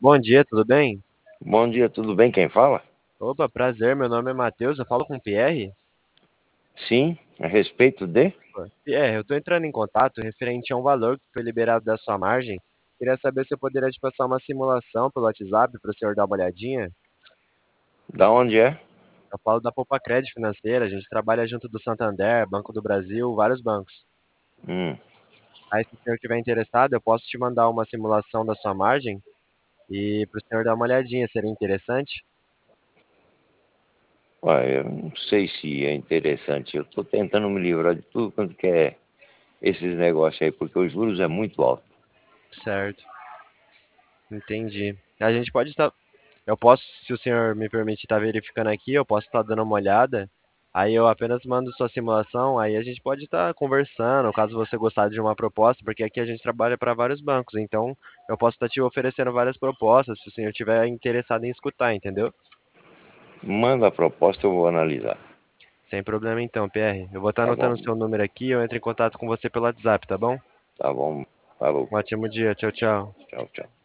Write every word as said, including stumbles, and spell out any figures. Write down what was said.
Bom dia, tudo bem? Bom dia, tudo bem? Quem fala? Opa, prazer, meu nome é Matheus, eu falo com o Pierre. Sim, a respeito de? Pô, Pierre, eu estou entrando em contato referente a um valor que foi liberado da sua margem. Queria saber se eu poderia te passar uma simulação pelo WhatsApp para o senhor dar uma olhadinha. Da onde é? Eu falo da Poupa Crédito Financeira, a gente trabalha junto do Santander, Banco do Brasil, vários bancos. Hum, Aí, se o senhor estiver interessado, eu posso te mandar uma simulação da sua margem e para o senhor dar uma olhadinha, seria interessante? ué, eu não sei se é interessante. Eu estou tentando me livrar de tudo quanto que é esses negócios aí, porque os juros é muito alto. Certo, entendi. A gente pode estar. Eu posso, se o senhor me permite estar verificando aqui, eu posso estar dando uma olhada. Aí eu apenas mando sua simulação, aí a gente pode estar conversando, caso você gostar de uma proposta, porque aqui a gente trabalha para vários bancos, então eu posso estar te oferecendo várias propostas, se o senhor estiver interessado em escutar, entendeu? Manda a proposta, eu vou analisar. Sem problema então, Pierre. Eu vou estar Tá anotando o bom? seu número aqui, eu entro em contato com você pelo WhatsApp, tá bom? Tá bom. Falou. Um ótimo dia, tchau, tchau. Tchau, tchau.